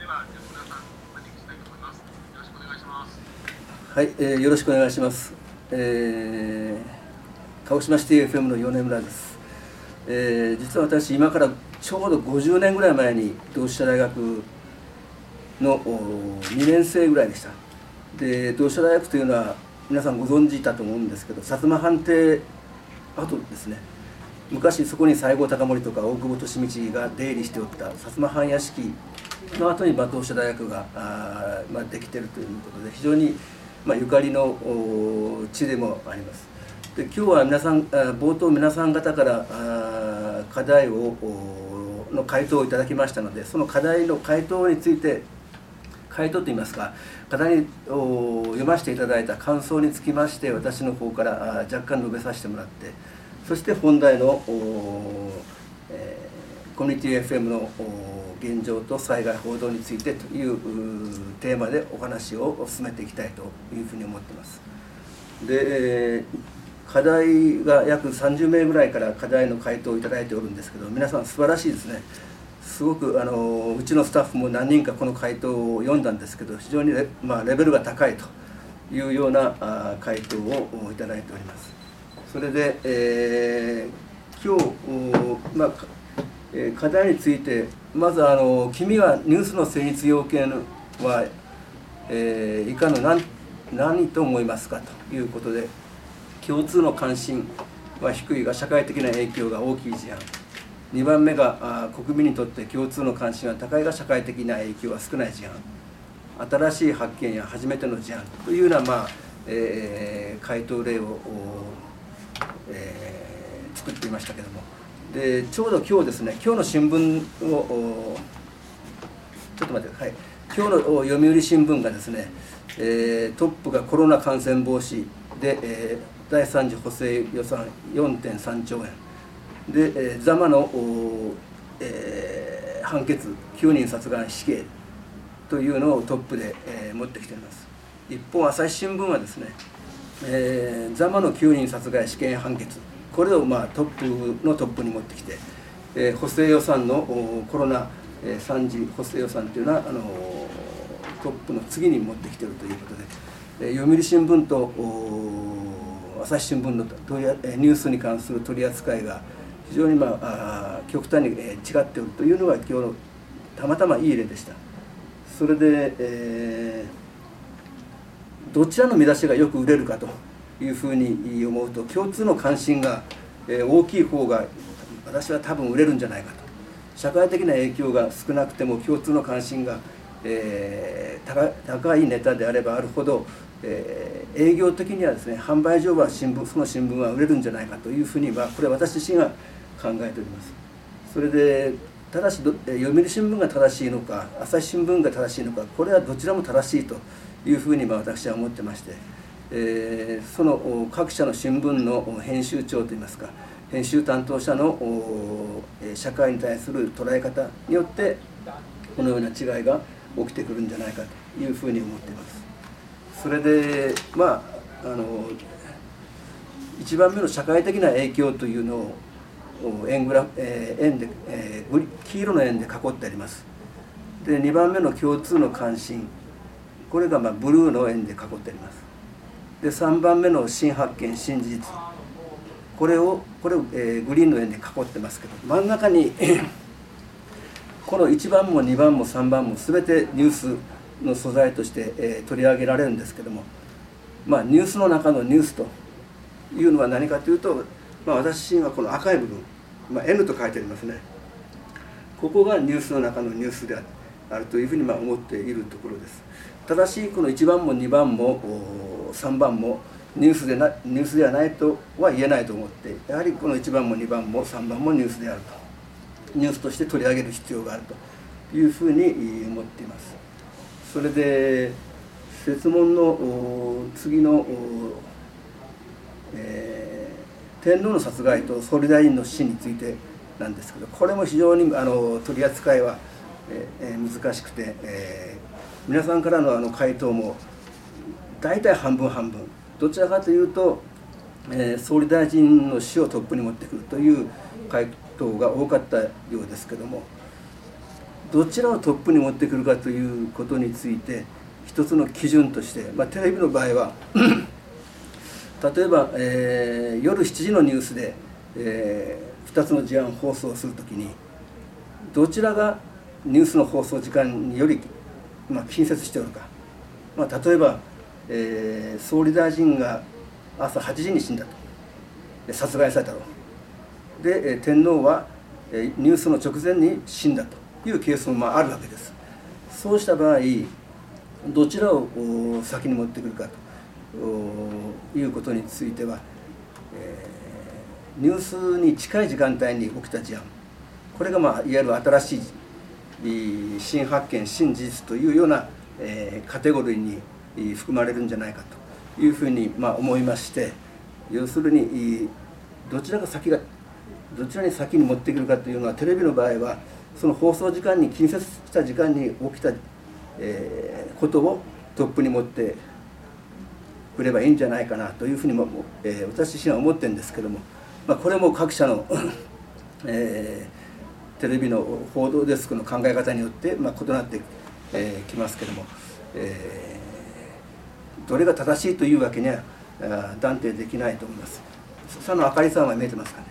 はい、よろしくお願いします。鹿児島シティ FM の米村です。実は私今からちょうど50年ぐらい前に同志社大学の2年生ぐらいでした。で、同志社大学というのは皆さんご存知だと思うんですけど、薩摩藩邸跡ですね。昔そこに西郷隆盛とか大久保利通が出入りしておった薩摩藩屋敷の後に同志社大学ができているということで、非常にゆかりの地でもあります。で、今日は冒頭皆さん方から課題の回答をいただきましたので、その課題の回答について、回答といいますか、課題を読ませていただいた感想につきまして私の方から若干述べさせてもらって、そして本題のコミュニティ FM の現状と災害報道についてというテーマでお話を進めていきたいというふうに思っています。で、課題が約30名ぐらいから課題の回答をいただいておるんですけど、皆さん素晴らしいですね。すごくうちのスタッフも何人かこの回答を読んだんですけど、非常にレベルが高いというような回答をいただいております。それで、今日、課題についてまず君はニュースの成立要件は、以下の何と思いますかということで、共通の関心は低いが社会的な影響が大きい事案、2番目が国民にとって共通の関心は高いが社会的な影響は少ない事案、新しい発見や初めての事案というような、回答例を作っていましたけども、でちょうど今日ですね、今日の新聞をちょっと待って、はい、今日の読売新聞がですね、トップがコロナ感染防止で、第3次補正予算 4.3 兆円で、座間の、判決9人殺害死刑というのをトップで、持ってきています。一方朝日新聞はですね、座間の9人殺害死刑判決、これをトップに持ってきて、補正予算のコロナ3次補正予算というのはトップの次に持ってきているということで、読売新聞と朝日新聞のニュースに関する取り扱いが非常に極端に違っているというのが今日のたまたまいい例でした。それで、どちらの見出しがよく売れるかというふうに思うと、共通の関心が大きい方が私は多分売れるんじゃないかと。社会的な影響が少なくても共通の関心が高いネタであればあるほど、営業的にはですね、販売上はその新聞は売れるんじゃないかというふうにこれは私自身が考えております。それでただし読売新聞が正しいのか朝日新聞が正しいのか、これはどちらも正しいというふうに私は思ってまして、その各社の新聞の編集長といいますか、編集担当者の社会に対する捉え方によってこのような違いが起きてくるんじゃないかというふうに思っています。それで1番目の社会的な影響というのを円で、黄色の円で囲ってあります。で2番目の共通の関心、これがブルーの円で囲ってあります。で3番目の新発見新事実、これをグリーンの円で囲ってますけど、真ん中にこの1番も2番も3番も全てニュースの素材として、取り上げられるんですけども、ニュースの中のニュースというのは何かというと、私はこの赤い部分、N と書いてありますね。ここがニュースの中のニュースであるというふうに思っているところです。ただしこの1番も2番も3番もニュースではないとは言えないと思って、やはりこの1番も2番も3番もニュースであると、ニュースとして取り上げる必要があるというふうに思っています。それで設問の次の、天皇の殺害と総理大臣の死についてなんですけど、これも非常に取り扱いは、難しくて、皆さんからの回答も大体半分半分、どちらかというと、総理大臣の死をトップに持ってくるという回答が多かったようですけども、 どちらをトップに持ってくるかということについて一つの基準として、テレビの場合は例えば、夜7時のニュースで、2つの事案放送するときにどちらがニュースの放送時間により、近接しておるか、例えば、総理大臣が朝8時に死んだと、殺害されたろうで、天皇はニュースの直前に死んだというケースもあるわけです。そうした場合どちらを先に持ってくるかということについては、ニュースに近い時間帯に起きた事案、これがいわゆる新しい新発見新事実というようなカテゴリーに含まれるんじゃないかというふうに思いまして、要するにどちらに先に持ってくるかというのは、テレビの場合はその放送時間に近接した時間に起きたことをトップに持ってくればいいんじゃないかなというふうにも、私自身は思ってるんですけども、これも各社のテレビの報道デスクの考え方によって異なってきますけども、どれが正しいというわけには断定できないと思います。佐野あかりさんは見えてますかね。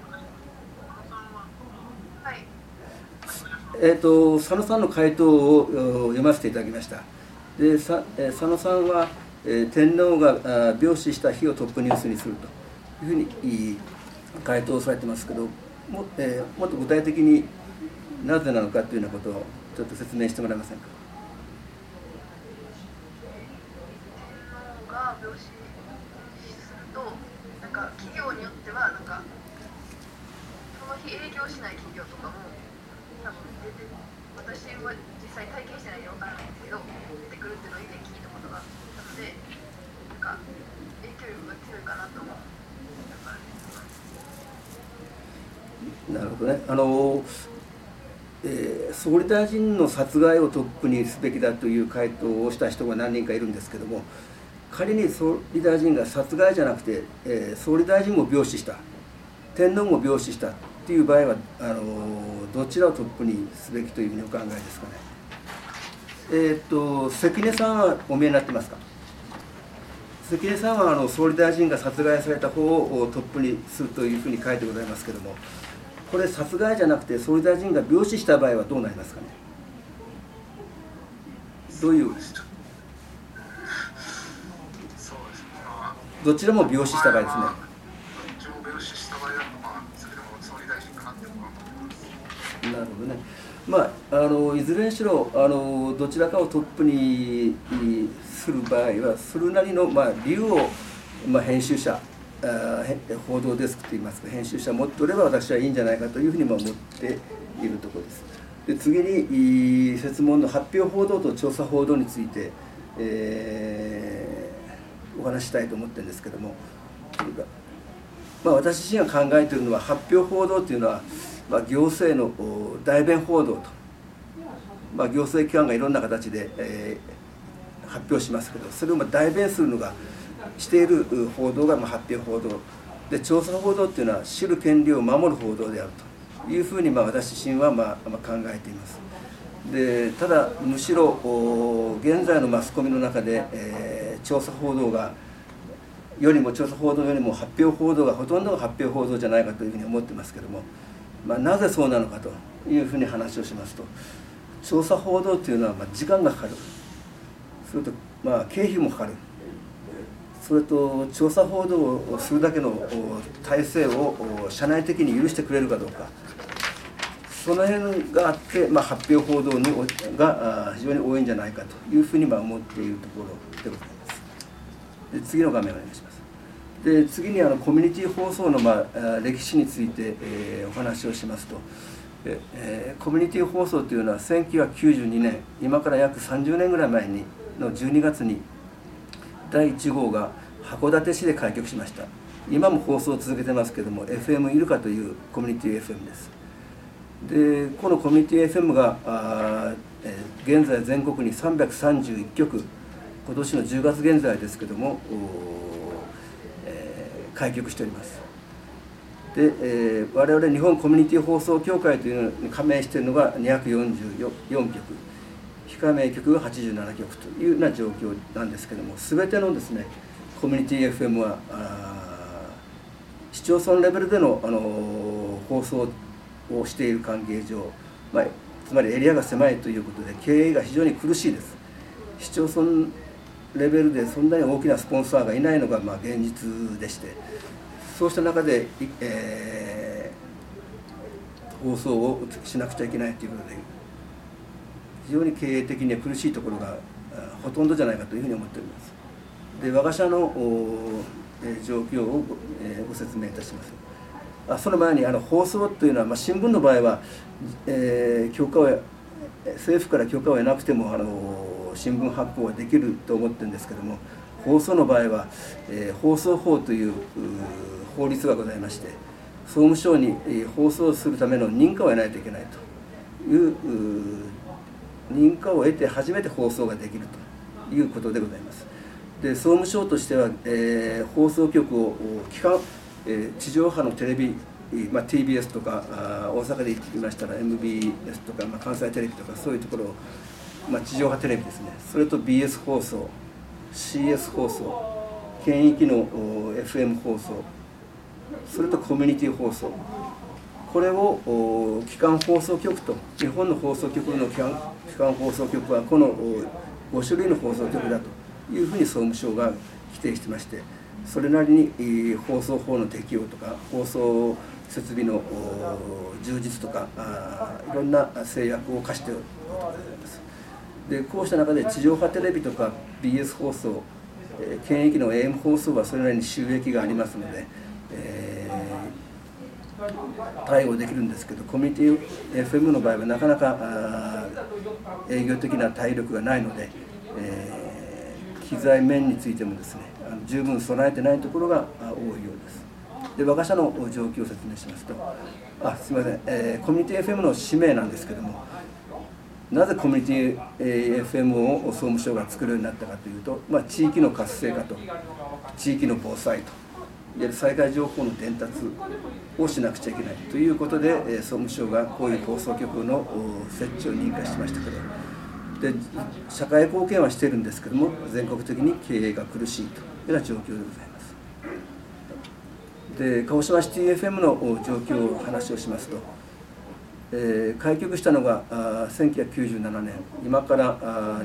佐野さんの回答を読ませていただきました。で佐野さんは、天皇が病死した日をトップニュースにするというふうに回答されてますけど、もっと具体的になぜなのかというようなことをちょっと説明してもらえませんか。 天皇が病死すると、企業によってはその日営業しない企業とかも多分出て、私は実際体験してないんで分からないんですけど、出てくるっていうのを以前聞いたことがあったので、影響力が強いかなと思う。 なるほどね。総理大臣の殺害をトップにすべきだという回答をした人が何人かいるんですけども、仮に総理大臣が殺害じゃなくて、総理大臣も病死した、天皇も病死したっていう場合はどちらをトップにすべきというふうにお考えですかね。関根さんはお見えになってますか。関根さんは総理大臣が殺害された方をトップにするというふうに書いてございますけども、これ殺害じゃなくて総理大臣が病死した場合はどうなりますかね。どういう、どちらも病死した場合ですね。なるほどね。いずれにしろどちらかをトップにする場合はそれなりの理由を編集者報道デスクといいますか編集者持っておれば私はいいんじゃないかというふうにも思っているところです。で次に設問の発表報道と調査報道について、お話したいと思ってるんですけども、私自身が考えているのは発表報道というのは、行政の代弁報道と、行政機関がいろんな形で、発表しますけど、それを代弁するのがしている報道が発表報道で、調査報道っていうのは知る権利を守る報道であるというふうに私自身は考えています。でただむしろ現在のマスコミの中で、調査報道よりも発表報道がほとんどが発表報道じゃないかというふうに思ってますけども、なぜそうなのかというふうに話をしますと、調査報道というのは時間がかかる、それと経費もかかる、それと調査報道をするだけの体制を社内的に許してくれるかどうか、その辺があって、発表報道が非常に多いんじゃないかというふうに思っているところでございます。で次の画面お願いします。で次にコミュニティ放送の歴史について、お話をしますと、コミュニティ放送というのは1992年、今から約30年ぐらい前の12月に第1号が函館市で開局しました。今も放送を続けてますけども FM イルカというコミュニティ FM です。でこのコミュニティ FM が現在全国に331局、今年の10月現在ですけども開局しております。 で、我々日本コミュニティ放送協会というのに加盟しているのが244局、非加盟局が87局というような状況なんですけども、全てのですねコミュニティ FM は市町村レベルでの、放送をしている関係上、つまりエリアが狭いということで経営が非常に苦しいです。市町村レベルでそんなに大きなスポンサーがいないのが現実でして、そうした中で、放送をしなくちゃいけないということで非常に経営的には苦しいところがほとんどじゃないかというふうに思っております。で、我が社の状況をご説明いたします。その前に放送というのは、新聞の場合は、許可を政府から許可を得なくても新聞発行はできると思ってるんですけども、放送の場合は、放送法という法律がございまして、総務省に放送するための認可を得ないといけないという認可を得て初めて放送ができるということでございます。で、総務省としては、放送局を地上波のテレビ、TBS とか大阪で言いましたら MBS とか、関西テレビとかそういうところを、地上波テレビですね、それと BS 放送、CS 放送、県域の FM 放送、それとコミュニティ放送、これを基幹放送局と、日本の放送局の基幹放送局はこの5種類の放送局だというふうに総務省が規定してまして、それなりに放送法の適用とか放送設備の充実とかいろんな制約を課していることがございます。で、こうした中で地上波テレビとか BS 放送、県域の AM 放送はそれなりに収益がありますので、対応できるんですけど、コミュニティ FM の場合はなかなか営業的な体力がないので、機材面についてもですね十分備えてないところが多いようです。で、我が社の状況を説明しますと、すみません、コミュニティ FM の使命なんですけども、なぜコミュニティ FM を総務省が作るようになったかというと、地域の活性化と地域の防災といわゆる災害情報の伝達をしなくちゃいけないということで、総務省がこういう放送局の設置を認可しましたけど、で社会貢献はしているんですけども、全国的に経営が苦しいというような状況でございます。で、鹿児島シティ FM の状況を話をしますと、開局したのが1997年、今から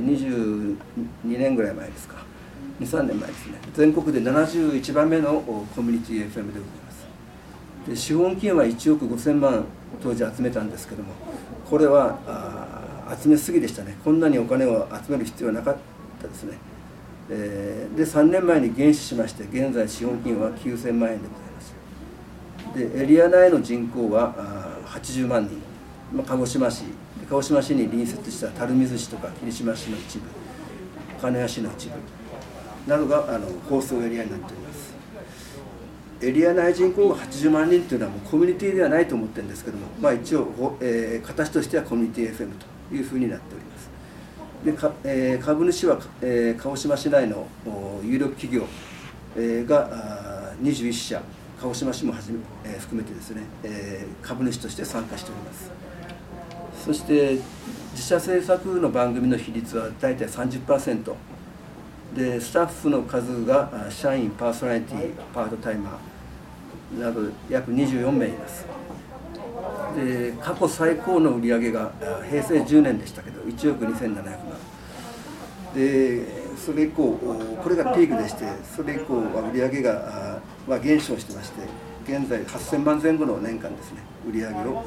22年ぐらい前ですか、2、3年前ですね。全国で71番目のコミュニティ FM でございます。で、資本金は1億5000万当時集めたんですけども、これは集めすぎでしたね。こんなにお金を集める必要はなかったですね。で、3年前に減資しまして、現在資本金は9000万円でございます。で、エリア内の人口は80万人、鹿児島市に隣接した垂水市とか霧島市の一部、鹿屋市の一部などが放送エリアになっております。エリア内人口が80万人というのはもうコミュニティではないと思ってるんですけども、一応、形としてはコミュニティ FM というふうになっております。で、株主は、鹿児島市内の有力企業、が21社、鹿児島市も含めてですね、株主として参加しております。そして自社制作の番組の比率は大体 30%で、スタッフの数が社員、パーソナリティ、パートタイマーなど約24名います。で、過去最高の売上が平成10年でしたけど1億2700万で、それ以降これがピークでして、それ以降は売上が減少してまして、現在8000万前後の年間ですね売上を、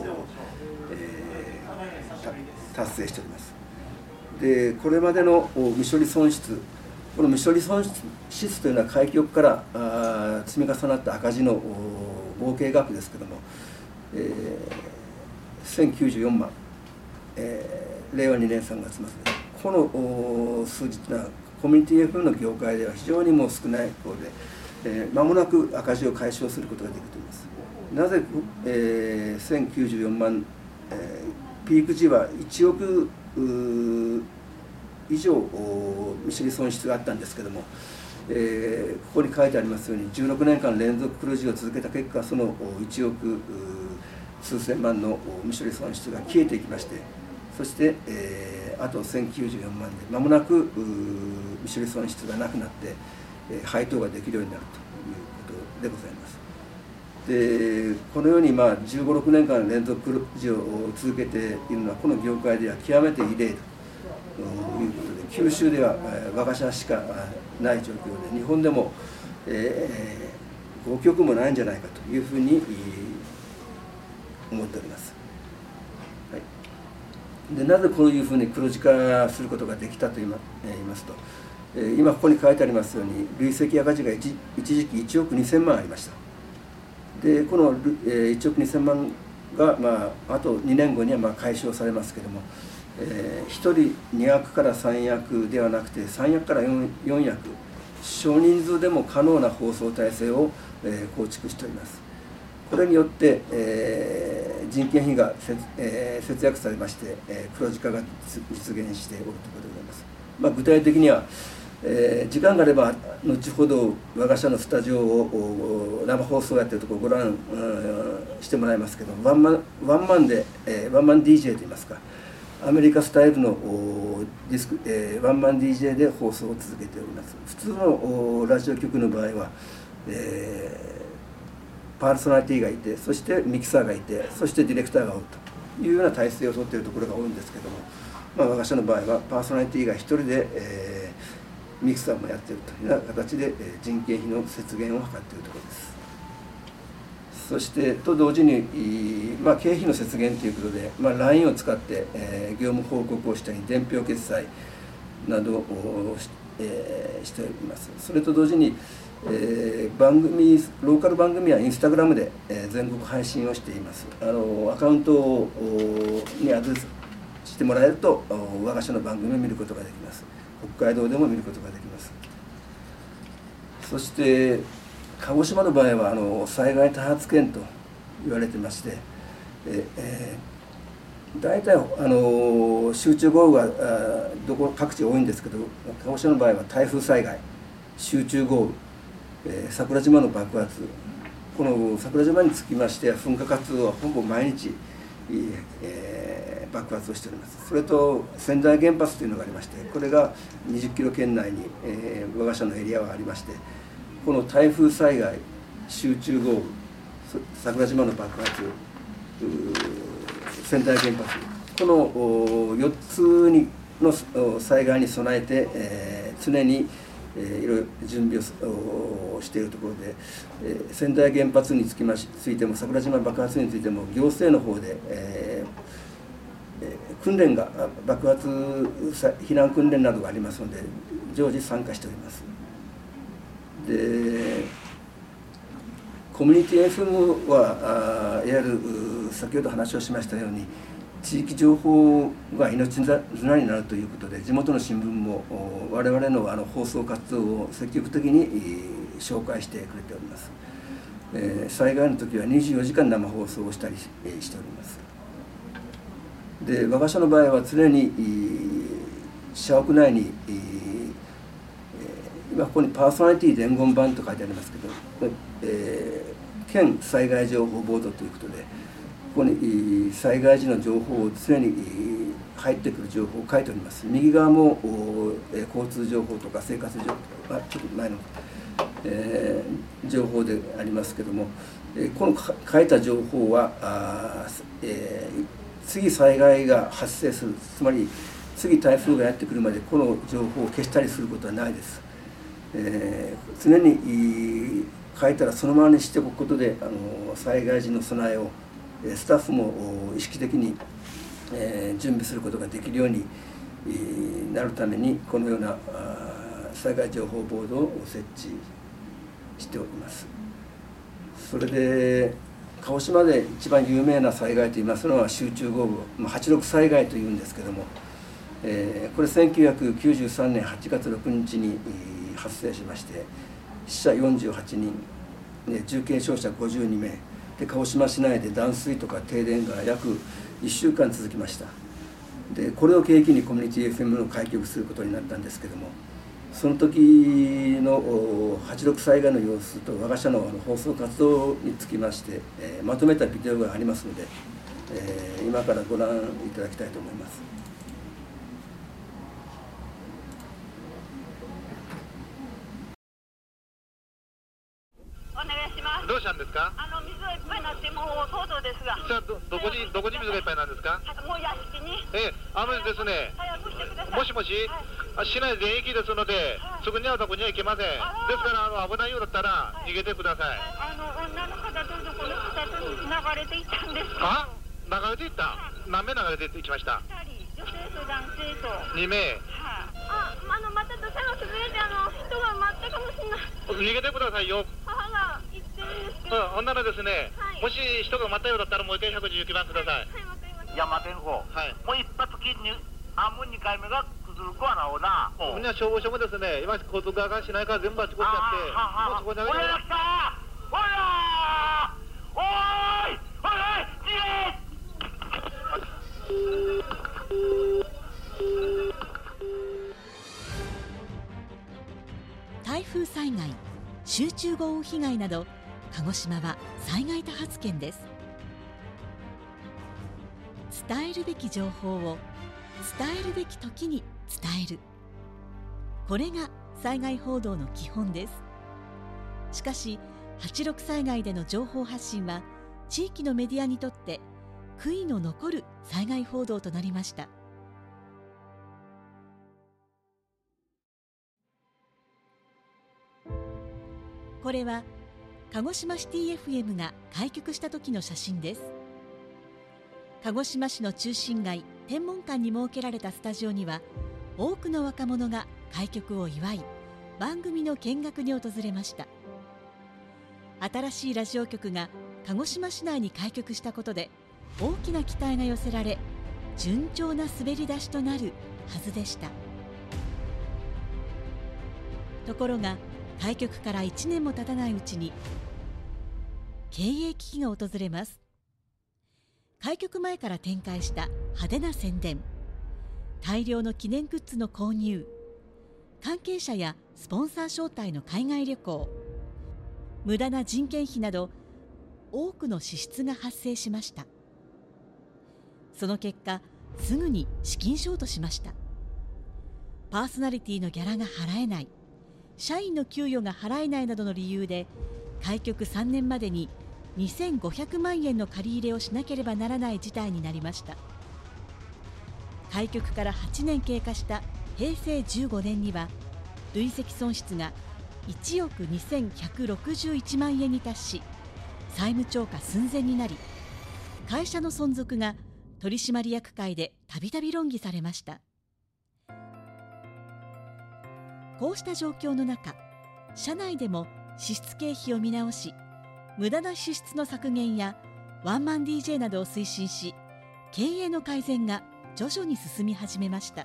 達成しております。で、これまでの未処理損失、この未処理損失というのは開局から積み重なった赤字の合計額ですけども、1094万、令和2年3月末です。この数字というのはコミュニティ FM の業界では非常にもう少ない方で、間もなく赤字を解消することができると思います。なぜ、1094万、ピーク時は1億以上未処理損失があったんですけども、 ここに書いてありますように16年間連続黒字を続けた結果、その1億数千万の未処理損失が消えていきまして、そして、あと1094万で間もなく未処理損失がなくなって、配当ができるようになるということでございます。でこのように15、16年間連続黒字を続けているのはこの業界では極めて異例ということで、九州では我が社しかない状況で、日本でも5局もないんじゃないかというふうに思っております。はい、でなぜこういうふうに黒字化することができたと言いますと、今ここに書いてありますように累積赤字が一時期1億2000万ありました。でこの1億2000万が、あと2年後には解消されますけれども、1人2役から3役ではなくて3役から4役、少人数でも可能な放送体制を構築しております。これによって、人件費が節約されまして、黒字化が実現しておるということでございます。具体的には、時間があれば後ほど我が社のスタジオを生放送やってるところをご覧してもらいますけど、ワンマン DJ といいますか、アメリカスタイルのワンマン DJ で放送を続けております。普通のラジオ局の場合は、パーソナリティがいて、そしてミキサーがいて、そしてディレクターがおるというような体制をとっているところが多いんですけども、我が社の場合はパーソナリティが一人で、ミキサーもやっているというような形で人件費の節減を図っているところです。そしてと同時に、経費の節減ということで、LINE を使って、業務報告をしたり伝票決済などをしております。それと同時に、ローカル番組はインスタグラムで、全国配信をしています。アカウントにアドレスしてもらえると我が社の番組を見ることができます。北海道でも見ることができます。そして鹿児島の場合は災害多発県と言われてまして、大体集中豪雨が各地多いんですけど、鹿児島の場合は台風災害、集中豪雨、桜島の爆発、この桜島につきましては噴火活動はほぼ毎日、爆発をしております。それと仙台原発というのがありまして、これが20キロ圏内に、我が社のエリアはありまして、この台風災害、集中豪雨、桜島の爆発、仙台原発、この4つの災害に備えて、常にいろいろ準備をしているところで、仙台原発についても桜島爆発についても行政の方で、訓練が爆発避難訓練などがありますので常時参加しております。でコミュニティ FM はいわゆる先ほど話をしましたように地域情報が命綱になるということで、地元の新聞も我々の放送活動を積極的に紹介してくれております。災害の時は24時間生放送をしたりしております。で我が社の場合は常に社屋内に今ここにパーソナリティ伝言板と書いてありますけど、県災害情報ボードということで、ここに災害時の情報を常に入ってくる情報を書いております。右側も交通情報とか生活情報とかちょっと前の、情報でありますけども、この書いた情報は次災害が発生する、つまり次台風がやってくるまでこの情報を消したりすることはないです。常に書いたらそのままにしておくことで災害時の備えをスタッフも意識的に準備することができるようになるためにこのような災害情報ボードを設置しております。それで鹿児島で一番有名な災害といいますのは集中豪雨、86災害というんですけども、これ1993年8月6日に発生しまして、死者48人、重軽傷者52名で、鹿児島市内で断水とか停電が約1週間続きました。でこれを契機にコミュニティ FM を開局することになったんですけども、 その時の86災害の様子と我が社の放送活動につきまして、まとめたビデオがありますので、今からご覧いただきたいと思います。 お願いします。 どうしたんですか？ 水がいっぱいになってもう騒動ですが。 さあどこに水がいっぱいなんですか？ もう屋敷に。 ですね。 早くしてください。 もしもし、市内全域ですので、すぐにはどこには行けません。ですから危ないようだったら逃げてください。 女の方とこの2つに流れていったんですか？ 流れていった？何名流れていきました？ 2人、女性と男性と。 2名。 また土砂が崩れて人が待ったかもしれない。 逃げてくださいよ。 母が言ってるんですけど。 ほんならですね、もし人が待ったようだったらもう一回119番ください。 はい、わかりました。 山天候。もう一発きに半分2回目が崩る子はなおな。 みんな消防署もですね、今交通側がしないから全部あちこちやって、もうそこにあげて。 おいら来た。おいら。おい。 台風災害、集中豪雨被害など、鹿児島は災害多発県です。伝えるべき情報を伝えるべき時に伝える、これが災害報道の基本です。しかし86災害での情報発信は地域のメディアにとって悔いの残る災害報道となりました。これは鹿児島シティ FM が開局した時の写真です。鹿児島市の中心街天文館に設けられたスタジオには多くの若者が開局を祝い、番組の見学に訪れました。新しいラジオ局が鹿児島市内に開局したことで大きな期待が寄せられ、順調な滑り出しとなるはずでした。ところが開局から1年も経たないうちに経営危機が訪れます。開局前から展開した派手な宣伝、大量の記念グッズの購入、関係者やスポンサー招待の海外旅行、無駄な人件費など多くの支出が発生しました。その結果、すぐに資金ショートしました。パーソナリティのギャラが払えない、社員の給与が払えないなどの理由で開局3年までに2500万円の借り入れをしなければならない事態になりました。開局から8年経過した平成15年には累積損失が1億2161万円に達し、債務超過寸前になり、会社の存続が取締役会でたびたび論議されました。こうした状況の中、社内でも支出経費を見直し、無駄な支出の削減やワンマン DJ などを推進し、経営の改善が徐々に進み始めました。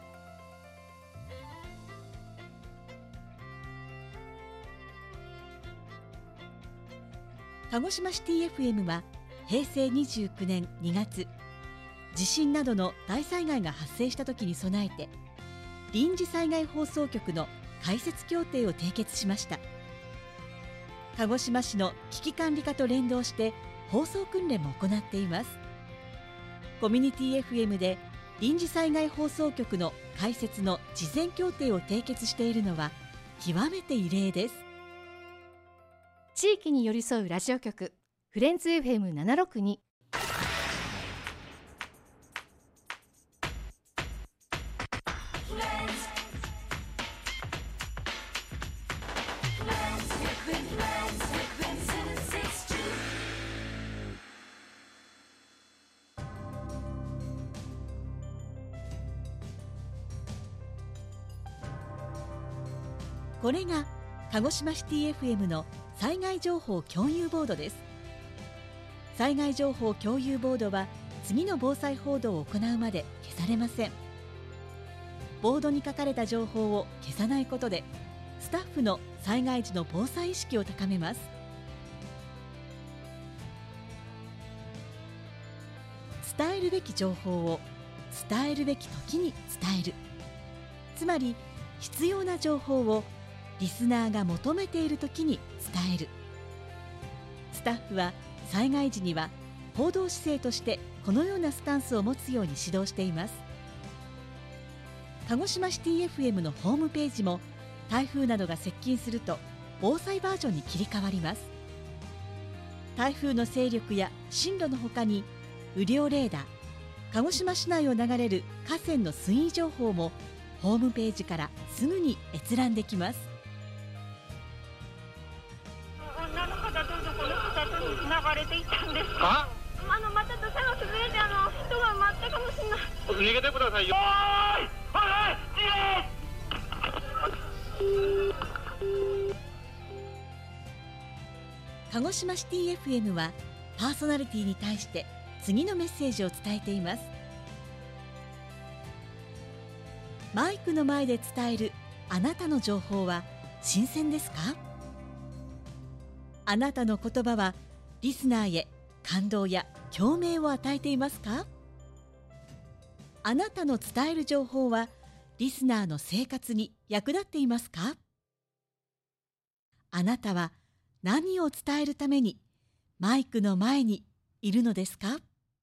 鹿児島シティ FM は平成29年2月、地震などの大災害が発生した時に備えて臨時災害放送局の開設協定を締結しました。鹿児島市の危機管理課と連動して放送訓練も行っています。コミュニティ FM で臨時災害放送局の開設の事前協定を締結しているのは極めて異例です。 地域に寄り添うラジオ局、フレンズ FM762。 これが鹿児島シティ FM の災害情報共有ボードです。災害情報共有ボードは次の防災報道を行うまで消されません。ボードに書かれた情報を消さないことで、スタッフの災害時の防災意識を高めます。伝えるべき情報を伝えるべき時に伝える。つまり必要な情報をリスナーが求めているときに伝える。スタッフは災害時には報道姿勢としてこのようなスタンスを持つように指導しています。鹿児島シティ FM のホームページも台風などが接近すると防災バージョンに切り替わります。台風の勢力や進路のほかに雨量レーダー、鹿児島市内を流れる河川の水位情報もホームページからすぐに閲覧できます。 女の方と男の方とつながれていったんですけど、 あまた土砂が崩れて人が埋まったかもしれない。 逃げてくださいよ。 鹿児島シティ FM はパーソナリティに対して次のメッセージを伝えています。マイクの前で伝えるあなたの情報は新鮮ですか？あなたの言葉はリスナーへ感動や共鳴を与えていますか？あなたの伝える情報はリスナーの生活に役立っていますか？あなたは何を伝えるためにマイクの前にいるのですか？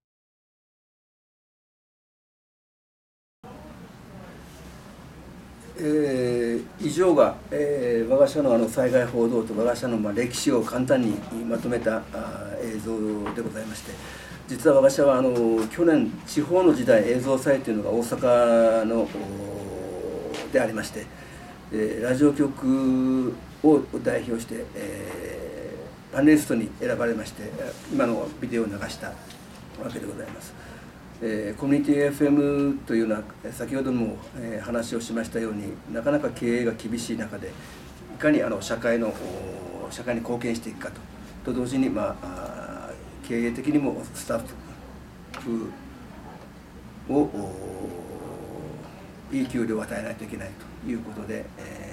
以上が、我が社の災害報道と我が社の歴史を簡単にまとめた映像でございまして、実は我が社は去年地方の時代映像祭というのが大阪のでありまして、ラジオ局を代表して、パネリストに選ばれまして今のビデオを流したわけでございます。コミュニティ FM というのは先ほども話をしましたようになかなか経営が厳しい中でいかに社会に貢献していくかと同時に、経営的にもスタッフをいい給料を与えないといけないということで、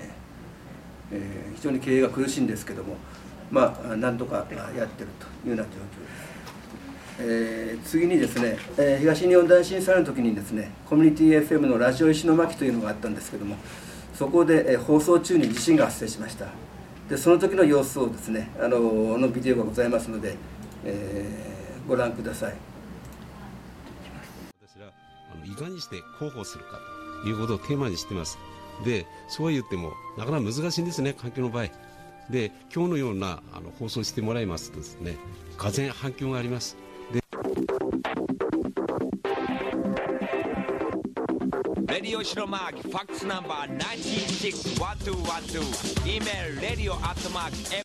非常に経営が苦しいんですけども、なんとかやってるというような状況です。次にですね、東日本大震災の時にですね、コミュニティ FM のラジオ石巻というのがあったんですけども、そこで、放送中に地震が発生しました。でその時の様子をですね、のビデオがございますので、ご覧ください。 私らいかにして広報するかということをテーマにしてます。でそう言ってもなかなか難しいんですね、環境の場合で。今日のような放送してもらいますとですね、がぜん反響があります。 レディオ白マーキファックスナンバー9611212 E メールレディオアットマーキ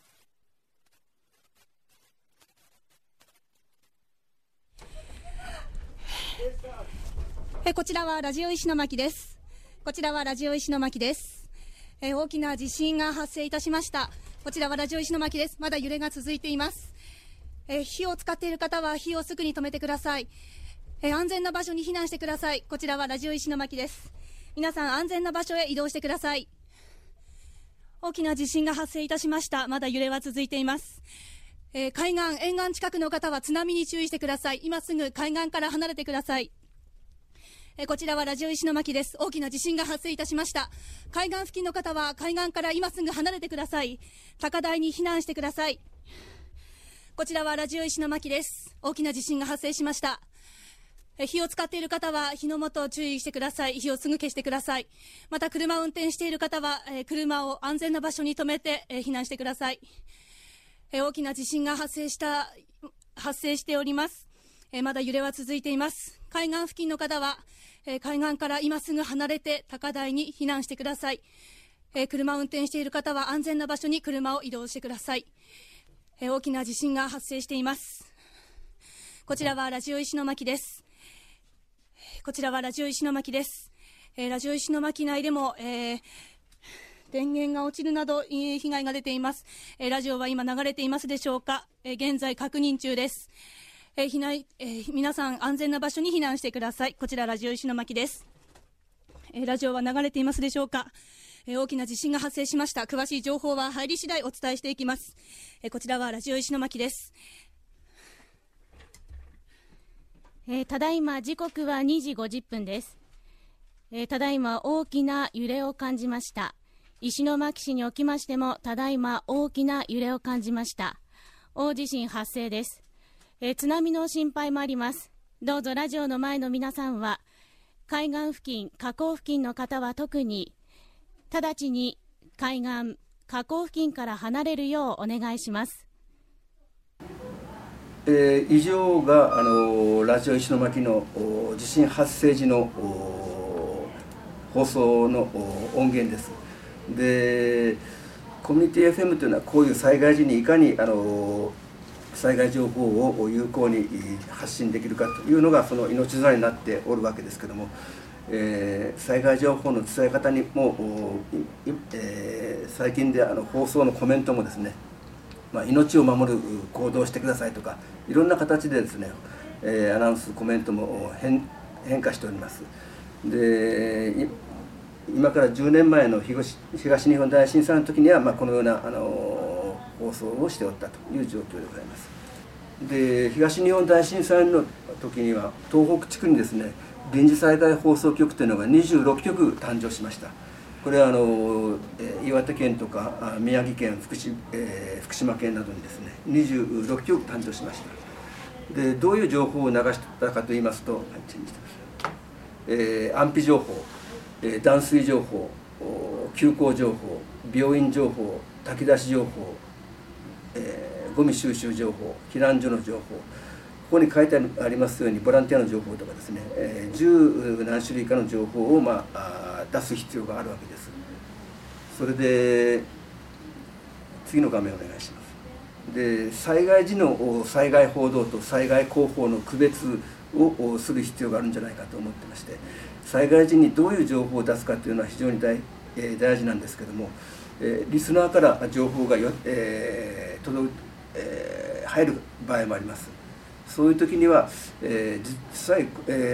こちらはラジオ石巻です。こちらはラジオ石巻です。大きな地震が発生いたしました。こちらはラジオ石巻です。まだ揺れが続いています。火を使っている方は火をすぐに止めてください。安全な場所に避難してください。こちらはラジオ石巻です。皆さん安全な場所へ移動してください。大きな地震が発生いたしました。まだ揺れは続いています。沿岸近くの方は津波に注意してください。今すぐ海岸から離れてください。こちらはラジオ石巻です。大きな地震が発生いたしました。海岸付近の方は海岸から今すぐ離れてください。高台に避難してください。こちらはラジオ石巻です。大きな地震が発生しました。火を使っている方は火の元注意してください。火をすぐ消してください。また車を運転している方は車を安全な場所に止めて避難してください。大きな地震が発生しております。まだ揺れは続いています。海岸付近の方は海岸から今すぐ離れて高台に避難してください。車を運転している方は安全な場所に車を移動してください。大きな地震が発生しています。こちらはラジオ石巻です。こちらはラジオ石巻です。ラジオ石巻内でも、電源が落ちるなど被害が出ています。ラジオは今流れていますでしょうか。現在確認中です。皆さん安全な場所に避難してください。こちらラジオ石巻です。ラジオは流れていますでしょうか。大きな地震が発生しました。詳しい情報は入り次第お伝えしていきます。こちらはラジオ石巻です。 ただいま時刻は2時50分です。 ただいま大きな揺れを感じました。石巻市におきましてもただいま大きな揺れを感じました。大地震発生です。津波の心配もあります。どうぞラジオの前の皆さんは海岸付近、河口付近の方は特に直ちに海岸、河口付近から離れるようお願いします。 以上がラジオ石巻の地震発生時の放送の音源です。でコミュニティ FM というのはこういう災害時にいかに災害情報を有効に発信できるかというのがその命綱になっておるわけですけども、災害情報の伝え方にも、最近で放送のコメントもですね、命を守る行動をしてくださいとかいろんな形でですね、アナウンスコメントも変化しております。で今から10年前の東日本大震災の時には、このような放送をしておったという状況でございます。で東日本大震災の時には東北地区にですね臨時災害放送局というのが26局誕生しました。これは岩手県とか宮城県、福島県などにですね26局誕生しました。でどういう情報を流したかといいますと、安否情報、断水情報、休校情報、病院情報、炊き出し情報、ゴミ収集情報、避難所の情報、ここに書いてありますようにボランティアの情報とかですね、10何種類かの情報を出す必要があるわけです。それで次の画面お願いします。で災害時の災害報道と災害広報の区別をする必要があるんじゃないかと思ってまして、災害時にどういう情報を出すかというのは非常に大事なんですけども、リスナーから情報が入る場合もあります。そういう時には、実際、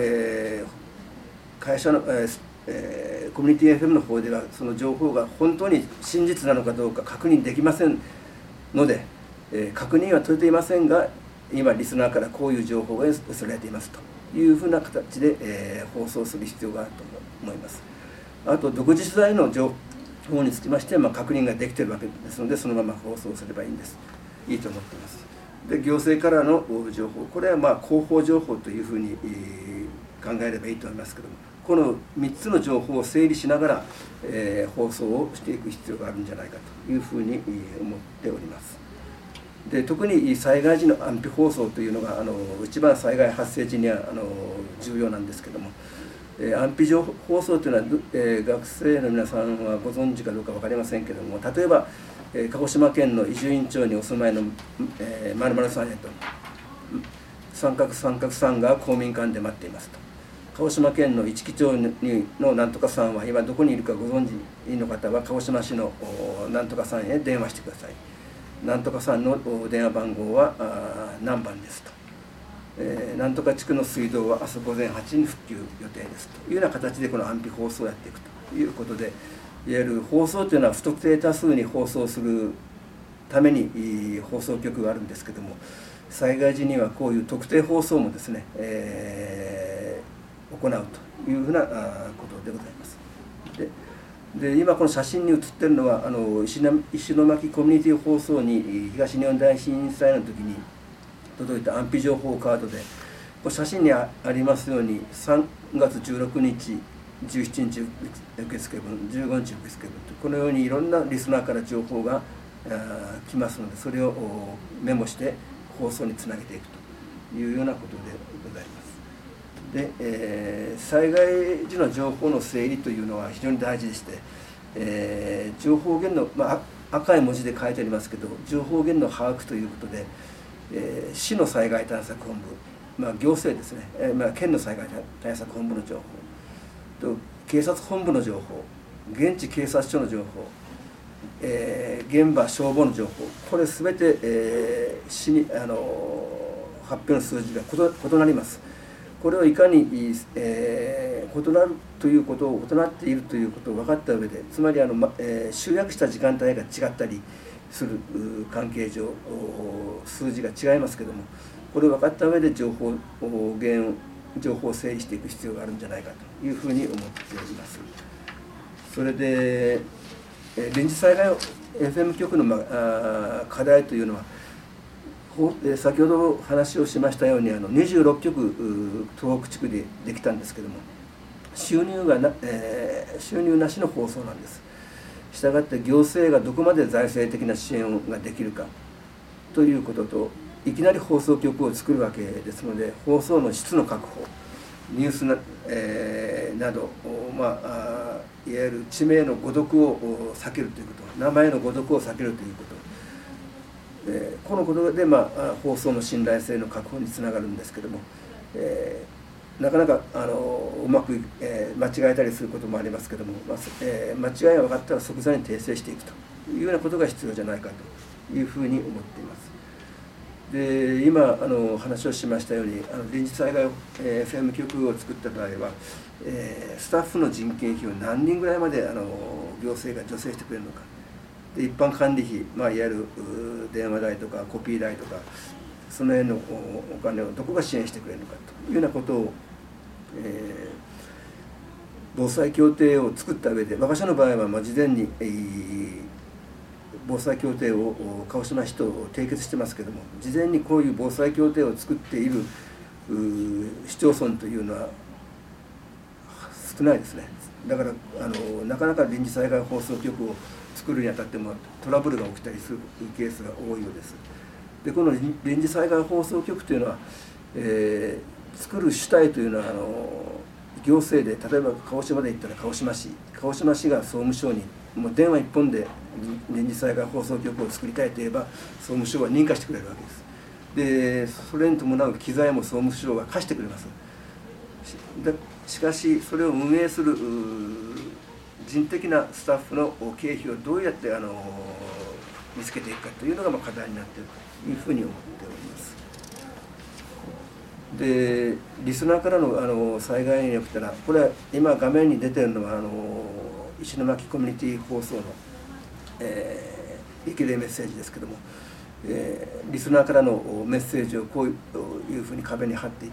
会社の、コミュニティ FM の方ではその情報が本当に真実なのかどうか確認できませんので、確認は取れていませんが今リスナーからこういう情報が寄せられていますというふうな形で、放送する必要があると思います。あと独自取材の情報につきましては、確認ができているわけですのでそのまま放送すればいいと思っています。で行政からの情報、これは広報情報というふうに考えればいいと思いますけども、この3つの情報を整理しながら、放送をしていく必要があるんじゃないかというふうに思っております。で特に災害時の安否放送というのが一番災害発生時には重要なんですけども、安否放送というのは、学生の皆さんはご存知かどうか分かりませんけども、例えば、鹿児島県の伊集院町にお住まいの〇〇さんへと三角さんが公民館で待っていますと、鹿児島県の一木町のなんとかさんは今どこにいるかご存知の方は鹿児島市のなんとかさんへ電話してください。なんとかさんの電話番号は何番ですと、なんとか地区の水道は明日午前8時に復旧予定ですというような形でこの安否放送をやっていくということで、いわゆる放送というのは不特定多数に放送するために放送局があるんですけども、災害時にはこういう特定放送もですね、行うというふうなことでございます。で今この写真に写っているのは石巻コミュニティ放送に東日本大震災の時に届いた安否情報カードで、写真にありますように3月16日17日受付分、15日受付分と、このようにいろんなリスナーから情報が来ますので、それをメモして放送につなげていくというようなことでございます。で、災害時の情報の整理というのは非常に大事でして、情報源の、赤い文字で書いてありますけど、情報源の把握ということで、市の災害対策本部、行政ですね、県の災害対策本部の情報と警察本部の情報、現地警察署の情報、現場消防の情報、これ全て、市に発表の数字が異なります。これをいかに、異なるということを異なっているということを分かった上で、つまり集約した時間帯が違ったりする関係上数字が違いますけども、これを分かった上で情報源情報を整理していく必要があるんじゃないかというふうに思っております。それで臨時災害 FM 局の課題というのは、先ほど話をしましたように26局東北地区でできたんですけども、収入なしの放送なんです。したがって行政がどこまで財政的な支援ができるかということと、いきなり放送局を作るわけですので、放送の質の確保、ニュースなど、いわゆる地名の誤読を避けるということ、名前の誤読を避けるということ、このことで、放送の信頼性の確保につながるんですけども、なかなかうまく、間違えたりすることもありますけども、間違いが分かったら即座に訂正していくというようなことが必要じゃないかというふうに思っています。で今話をしましたように臨時災害 FM 局を作った場合は、スタッフの人件費を何人ぐらいまで行政が助成してくれるのか、で一般管理費、いわゆる電話代とかコピー代とか、その辺のお金をどこが支援してくれるのかというようなことを、防災協定を作った上で、我が社の場合は事前に、防災協定を鹿児島市と締結してますけども、事前にこういう防災協定を作っている市町村というのは少ないですね。だからなかなか臨時災害放送局を作るにあたってもトラブルが起きたりするケースが多いようです。でこの臨時災害放送局というのは、作る主体というのは行政で、例えば鹿児島で言ったら鹿児島市が総務省にもう電話一本で臨時災害放送局を作りたいといえば総務省は認可してくれるわけです。でそれに伴う機材も総務省が貸してくれます。しかしそれを運営する人的なスタッフの経費をどうやって見つけていくかというのが課題になっているというふうに思っております。でリスナーからの災害に起きたら、これは今画面に出ているのは石巻コミュニティ放送の、激励メッセージですけども、リスナーからのメッセージをこういうふうに壁に貼っていって、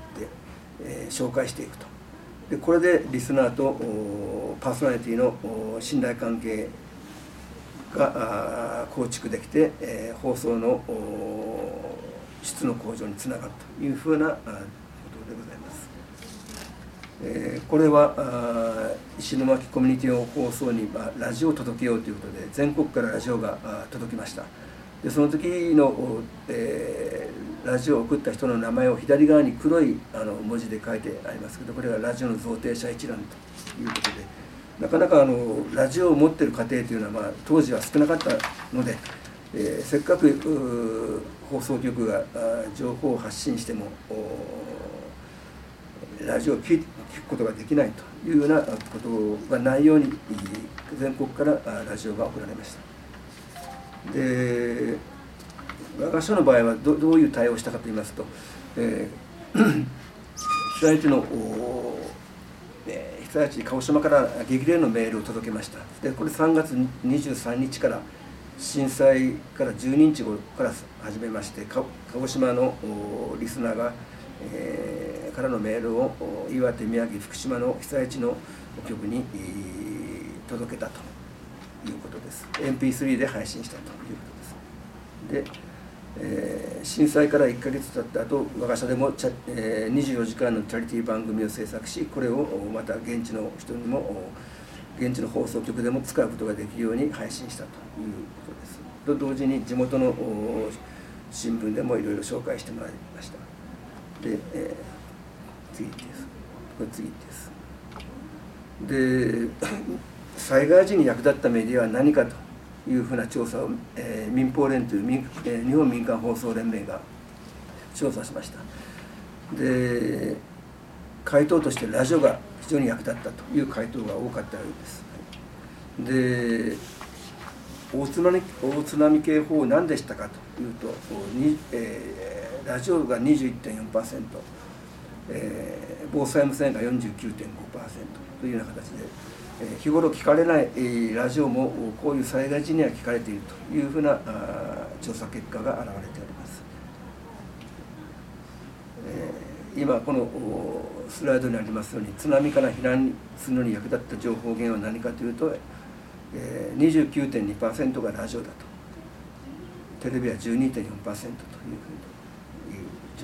紹介していくと。でこれでリスナーとパーソナリティの信頼関係が構築できて、放送の質の向上につながるというふうなことでございます。これは石巻コミュニティ放送にラジオを届けようということで全国からラジオが届きました。でその時の、ラジオを送った人の名前を左側に黒い文字で書いてありますけど、これがラジオの贈呈者一覧ということで、なかなかラジオを持っている家庭というのは、当時は少なかったので、せっかく放送局が情報を発信してもラジオを聞くことができないというようなことがないように全国からラジオが送られました。で我が社の場合はどういう対応をしたかといいますと、被災地の被災地鹿児島から激励のメールを届けました。でこれ3月23日から震災から12日後から始めまして、鹿児島のリスナーが、からのメールを岩手、宮城、福島の被災地の局に届けたということです。MP3 で配信したということです。で、震災から1ヶ月経った後、我が社でも24時間のチャリティー番組を制作し、これをまた現地の人にも現地の放送局でも使うことができるように配信したということです。と同時に地元の新聞でもいろいろ紹介してもらいました。で、次です。これ次です。で、災害時に役立ったメディアは何かというふうな調査を、民放連という日本民間放送連盟が調査しました。で、回答としてラジオが非常に役立ったという回答が多かったようです。で、大津波警報何でしたかというと、ラジオが 21.4%、防災無線が 49.5% というような形で、日頃聞かれないラジオもこういう災害時には聞かれているというふうな調査結果が現れております。 今このスライドにありますように津波から避難するのに役立った情報源は何かというと、29.2% がラジオだと、テレビは 12.4% というふうにいう状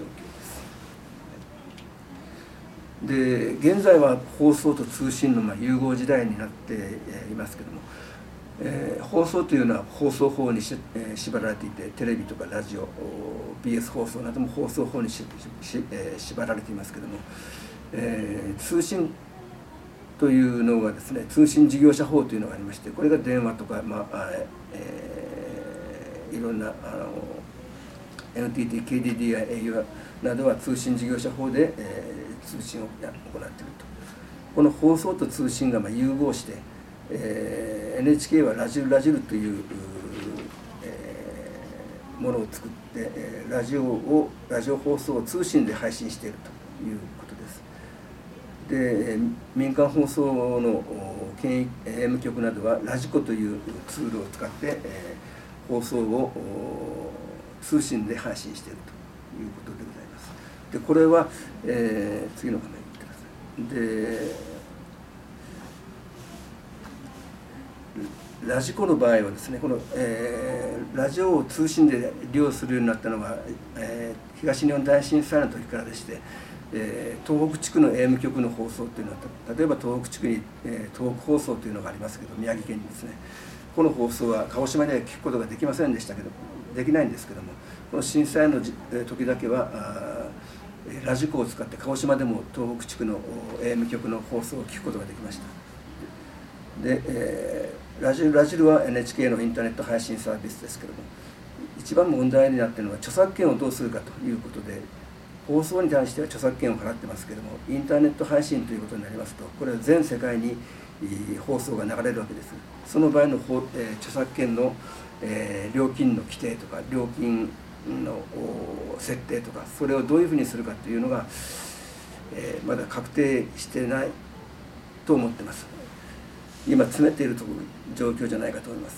況です。で現在は放送と通信の融合時代になっていますけども、放送というのは放送法に縛られていて、テレビとかラジオ BS 放送なども放送法に縛られていますけども、通信というのがですね、通信事業者法というのがありまして、これが電話とか、いろんなNTT、KDDI、au などは通信事業者法で、通信を行っていると。この放送と通信が融合して、NHK はラジルという、ものを作って、ラジオ放送を通信で配信しているということです。で民間放送の県域 AM 局などはラジコというツールを使って、放送を通信で配信しているということでございます。でこれは、次の画面を見てください。でラジコの場合はですね、この、ラジオを通信で利用するようになったのは、東日本大震災の時からでして、東北地区の AM 局の放送というのは、例えば東北地区に、東北放送というのがありますけど、宮城県にですね、この放送は鹿児島では聞くことができませんでしたけど、できないんですけども、この震災の時だけはラジコを使って鹿児島でも東北地区の AM 局の放送を聞くことができました。で、ラジルは NHK のインターネット配信サービスですけれども、一番問題になっているのは著作権をどうするかということで、放送に対しては著作権を払ってますけれども、インターネット配信ということになりますと、これは全世界に放送が流れるわけです。その場合の著作権の料金の規定とか料金の設定とか、それをどういうふうにするかというのがまだ確定してないと思ってます。今詰めている状況じゃないかと思います。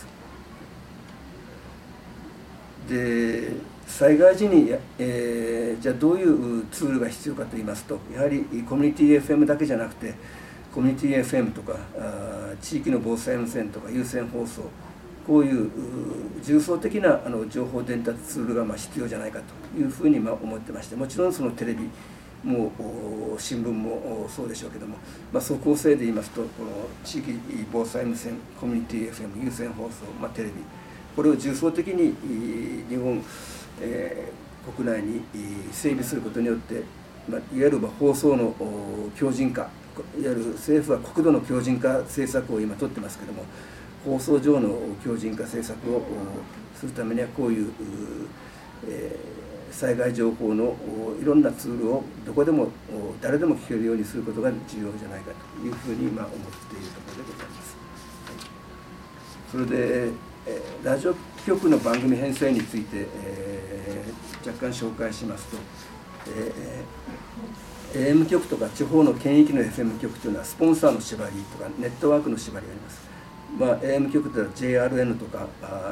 で災害時に、じゃあどういうツールが必要かといいますと、やはりコミュニティ FM だけじゃなくて、コミュニティ FM とか地域の防災無線とか有線放送、こういう重層的な情報伝達ツールが必要じゃないかというふうに思ってまして、もちろんそのテレビも新聞もそうでしょうけども、即効性で言いますと、この地域防災無線、コミュニティ FM、有線放送、テレビ、これを重層的に日本、国内に整備することによって、いわゆる放送の強靭化、いわゆる政府は国土の強靭化政策を今取ってますけども、放送上の強靭化政策をするためにはこういう、災害情報のいろんなツールをどこでも誰でも聞けるようにすることが重要じゃないかというふうに思っているところでございます。それで、ラジオ局の番組編成について、若干紹介しますと、AM 局とか地方の県域の FM 局というのはスポンサーの縛りとかネットワークの縛りがあります。AM 局というのは JRN とか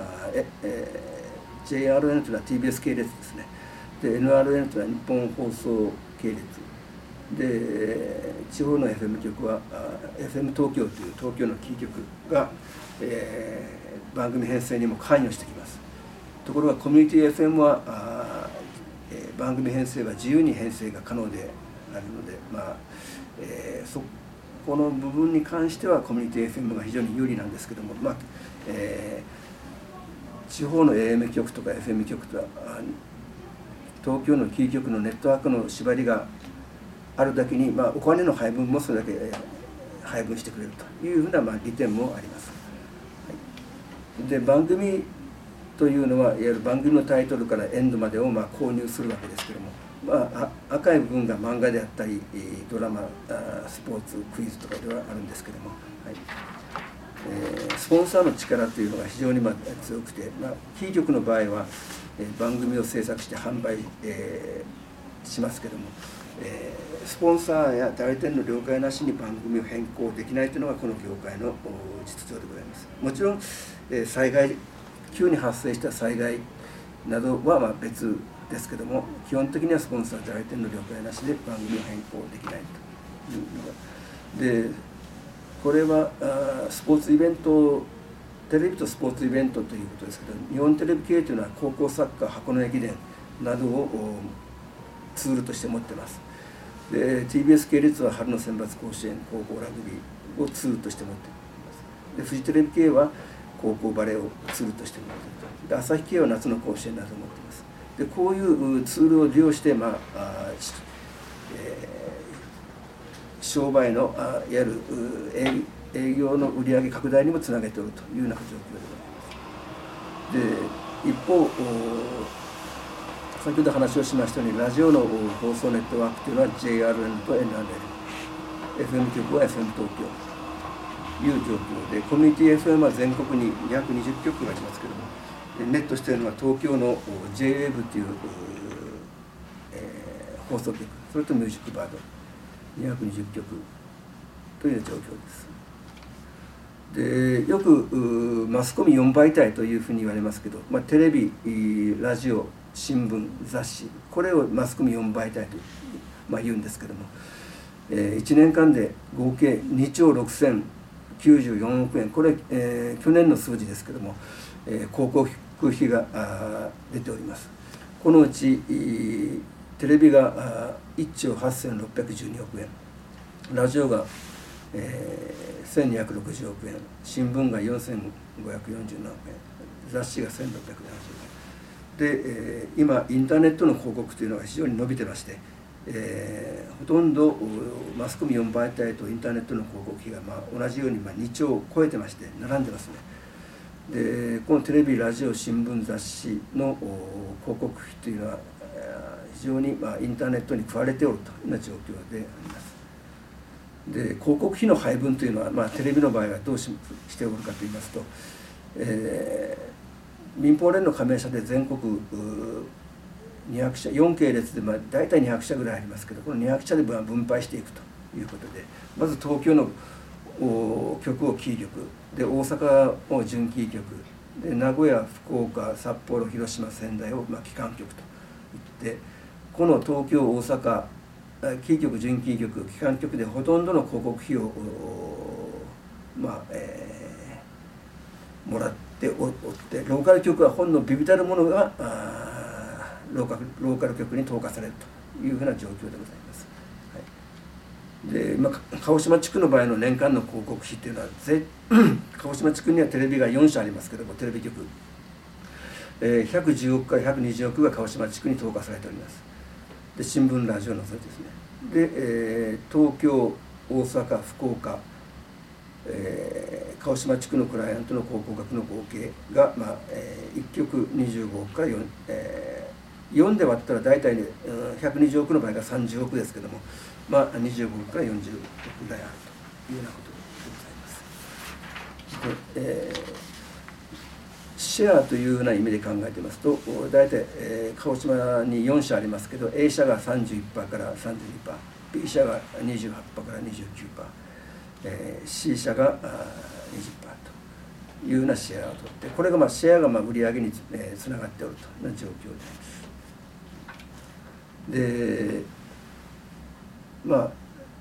JRN というのは TBS 系列ですね。で NRN というのは日本放送系列で、地方の FM 局は FM 東京という東京のキー局が、番組編成にも関与してきます。ところがコミュニティ FM は番組編成は自由に編成が可能であるので、そこの部分に関してはコミュニティ FM が非常に有利なんですけども、地方の AM 局とか FM 局とは東京のキー局のネットワークの縛りがあるだけに、お金の配分もそれだけ配分してくれるというふうな利点もあります。で番組というのは、いわゆる番組のタイトルからエンドまでを購入するわけですけども、赤い部分が漫画であったりドラマ、スポーツ、クイズとかではあるんですけども、スポンサーの力というのが非常に強くて、キー局の場合は番組を制作して販売しますけども、スポンサーや代理店の了解なしに番組を変更できないというのがこの業界の実情でございます。もちろん災害、急に発生した災害などは別ですけども、基本的にはスポンサー代理店の了解なしで番組を変更できないというのがで、これはスポーツイベント、テレビとスポーツイベントということですけど、日本テレビ系というのは高校サッカー、箱根駅伝などをツールとして持っています。で TBS 系列は春の選抜甲子園、高校ラグビーをツールとして持っています。でフジテレビ系は高校バレーをツールとして持っていると。で朝日系は夏の甲子園などを持っています。でこういうツールを利用して、商売のいわゆる営業の売上拡大にもつなげておるというような状況でございます。で一方、先ほど話をしましたように、ラジオの放送ネットワークというのは JRN と NRL、FM 局は FM 東京という状況で、コミュニティ FM は全国に約20局がありますけれども、ネットしているのは東京の JWAVE という、放送局、それとミュージックバード220局という状況です。でよくマスコミ4媒体というふうに言われますけど、テレビ、ラジオ、新聞、雑誌、これをマスコミ4媒体と、言うんですけども、1年間で合計2兆6094億円、これ、去年の数字ですけども、広告費が出ております。このうちテレビが1兆8612億円、ラジオが1260億円、新聞が4547億円、雑誌が1670億円で、今インターネットの広告というのが非常に伸びてまして、ほとんどマスコミ4媒体とインターネットの広告費が同じように2兆を超えてまして並んでますね。でこのテレビ、ラジオ、新聞、雑誌の広告費というのは非常にインターネットに食われておるというような状況であります。で広告費の配分というのは、テレビの場合はどうしておるかといいますと、民放連の加盟社で全国200社、4系列で大体200社ぐらいありますけど、この200社で分配していくということで、まず東京の局をキー局で、大阪を準キー局で、名古屋、福岡、札幌、広島、仙台を基幹局といって、この東京、大阪、キー局、準キー局、基幹局でほとんどの広告費をもらっておって、ローカル局はほんの微々たるものがローカル局に投下されるというふうな状況でございます。で鹿児島地区の場合の年間の広告費というのは、鹿児島地区にはテレビが4社ありますけれども、テレビ局、110億から120億が鹿児島地区に投下されております。で新聞、ラジオのそうですね。で、東京、大阪、福岡、鹿児島地区のクライアントの広告額の合計が、1局25億から4で割ったら大体、120億の場合が30億ですけども、25億から40億ぐらいあるというようなことでございます。でシェアというような意味で考えていますと、大体、鹿児島に4社ありますけど、 A 社が 31% から 32%、B 社が 28% から 29%、C 社が 20% というようなシェアを取って、これがシェアが売り上げにつながっておるというような状況であります。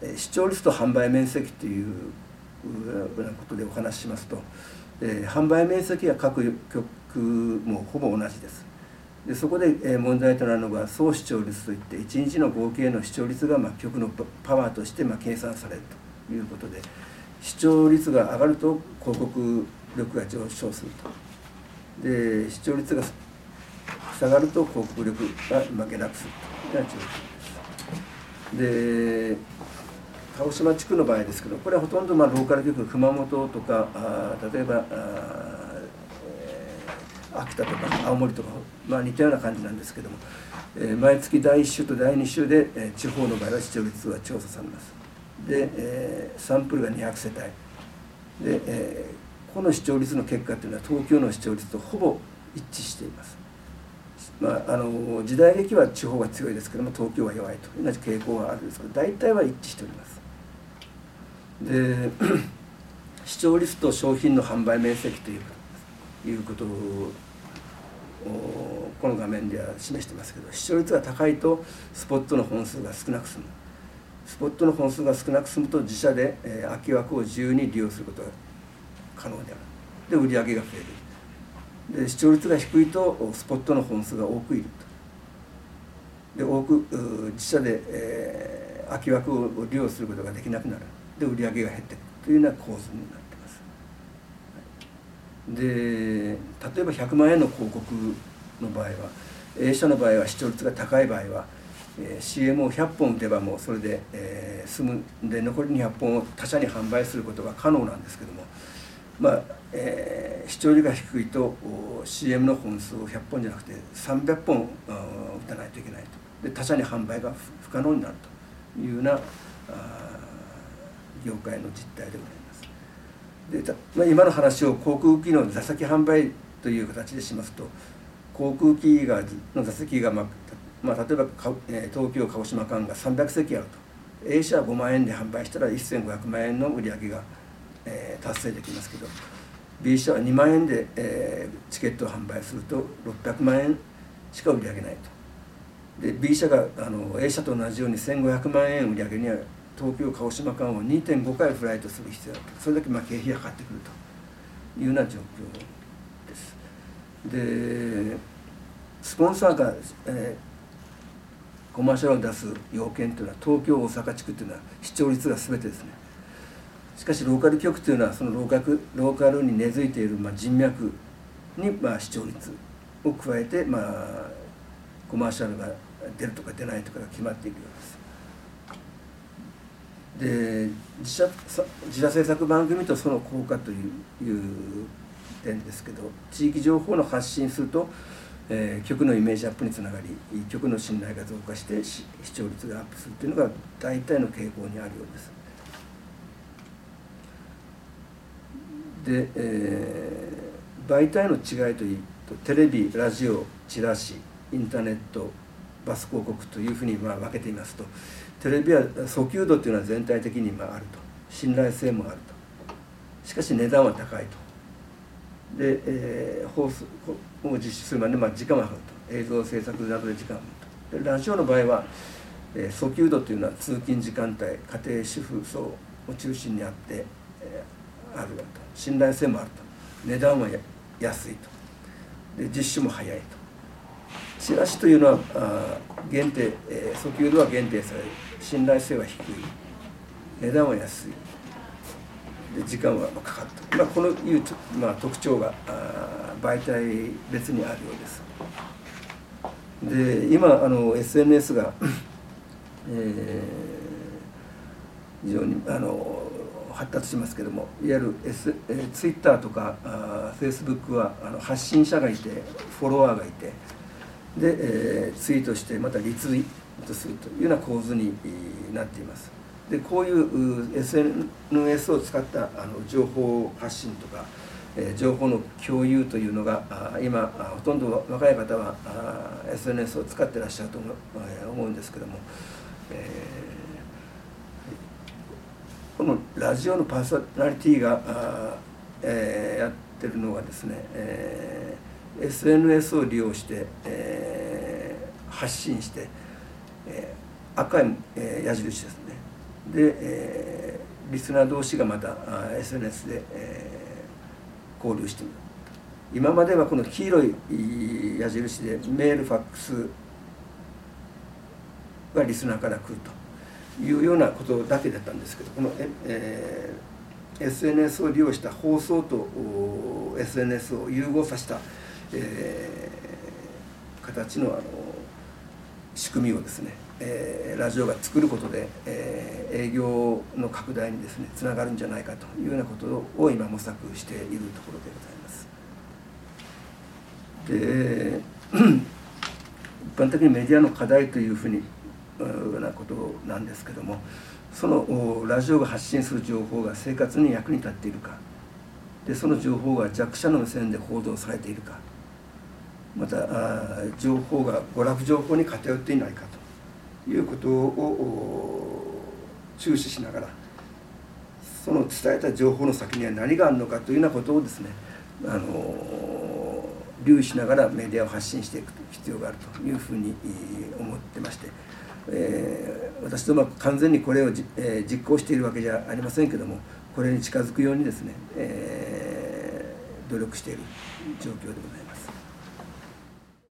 で視聴率と販売面積というようなことでお話ししますと、販売面積は各局もほぼ同じです。でそこで問題となるのが総視聴率といって、1日の合計の視聴率が局のパワーとして計算されるということで、視聴率が上がると広告力が上昇すると。で視聴率が下がると広告力が下落するというような状況です。で鹿児島地区の場合ですけど、これはほとんどローカル局、熊本とか例えば秋田とか青森とか、似たような感じなんですけども、毎月第1週と第2週で地方の場合は視聴率は調査されます。でサンプルが200世帯で、この視聴率の結果というのは東京の視聴率とほぼ一致しています。時代劇は地方が強いですけども、東京は弱いという同じ傾向があるんですけど、大体は一致しております。で視聴率と商品の販売面積ということを、ここの画面では示してますけど、視聴率が高いとスポットの本数が少なく済む。スポットの本数が少なく済むと自社で空き枠を自由に利用することが可能である。で売り上げが増える。で視聴率が低いとスポットの本数が多くいると。で多く自社で、空き枠を利用することができなくなる。で売り上げが減っていくというような構図になっています。で例えば100万円の広告の場合は A 社の場合は視聴率が高い場合は、CM を100本打てばもうそれで、済むんで、残り200本を他社に販売することが可能なんですけども、視聴率が低いと CM の本数を100本じゃなくて300本打たないといけないと。で他社に販売が不可能になるというような業界の実態でございます。で今の話を航空機の座席販売という形でしますと、航空機の座席が、例えば東京鹿児島間が300席あると。A 社は5万円で販売したら1500万円の売り上げが、達成できますけど、 B 社は2万円で、チケットを販売すると600万円しか売り上げないと。で B 社がA 社と同じように1500万円売り上げには東京鹿児島間を 2.5 回フライトする必要があると。それだけ経費がかかってくるというような状況です。でスポンサーが、コマーシャルを出す要件というのは東京大阪地区というのは視聴率が全てですね。しかしローカル局というのはそのローカルに根付いている人脈に視聴率を加えてコマーシャルが出るとか出ないとかが決まっていくようです。で自社制作番組とその効果という点ですけど、地域情報の発信すると、局のイメージアップにつながり局の信頼が増加して視聴率がアップするというのが大体の傾向にあるようです。で、媒体の違いというとテレビ、ラジオ、チラシ、インターネット、バス広告というふうに分けていますと、テレビは訴求度というのは全体的にあると、信頼性もあると、しかし値段は高いと。で、放送を実施するまで時間はかかると、映像制作などで時間はかかると。でラジオの場合は、訴求度というのは通勤時間帯、家庭主婦層を中心にあって、あると、信頼性もあると、値段は安いと、で実施も早いと。チラシというのは限定、訴求度は限定される、信頼性は低い、値段は安い、で時間はかかると、このいう、特徴が媒体別にあるようです。で今SNS が、非常に発達しますけども、いわゆる、Twitter とかFacebook は発信者がいてフォロワーがいて、で、ツイートしてまたリツイートするというような構図になっています。でこういう SNS を使った情報発信とか、情報の共有というのが今ほとんど若い方はSNS を使ってらっしゃると思うんですけども、このラジオのパーソナリティがやってるのはですね、SNS を利用して、発信して、赤い、矢印ですね。で、リスナー同士がまたSNS で、交流している。今まではこの黄色い矢印でメールファックスがリスナーから来るというようなことだけだったんですけど、この、SNS を利用した放送と SNS を融合させた、形の仕組みをですね、ラジオが作ることで、営業の拡大にですねつながるんじゃないかというようなことを今模索しているところでございます。で一般的にメディアの課題というふうなことなんですけども、そのラジオが発信する情報が生活に役に立っているか、でその情報が弱者の目線で報道されているか、また情報が娯楽情報に偏っていないかということを注視しながら、その伝えた情報の先には何があるのかというようなことをですね、 留意しながらメディアを発信していく必要があるというふうに思ってまして、私どもは完全にこれを実行しているわけじゃありませんけども、これに近づくようにですね、努力している状況でございます。